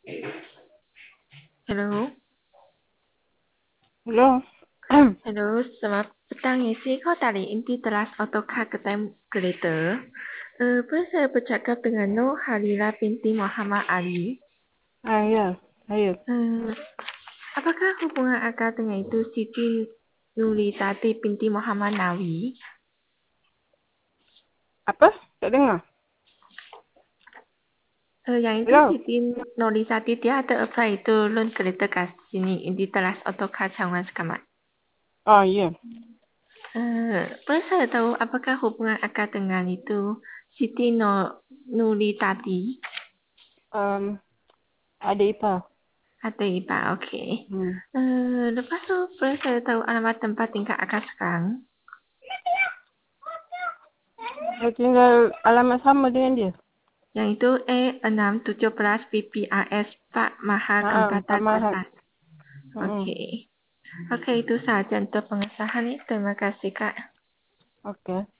Hello, Hello. hello, selamat petang isi kau dari inti teras AutoCAD Creator. Boleh saya bercakap dengan Nur Halila binti Muhammad Ali? Ya, ayo. Apakah hubungan akak dengan itu Siti Nurlizati binti Muhammad Nawi? Apa? Tak dengar. Yang itu Hello. Siti Nurlizati dia ada apply itu loan kereta kat sini inti teras AutoCAD Cawangan Sekamat. Oh, ya. Boleh saya tahu apakah hubungan akak dengan itu Siti Nurlizati? Ada ipar. Ada IPA, okey. Hmm. Lepas tu boleh saya tahu alamat tempat tinggal akak sekarang? Saya tinggal alamat sama dengan dia. Yang itu A617 PPRS Pak Mahal Kempatan Pamahat. Atas. Okey. Okey, itu sahaja untuk pengesahan ni. Terima kasih, Kak. Okey.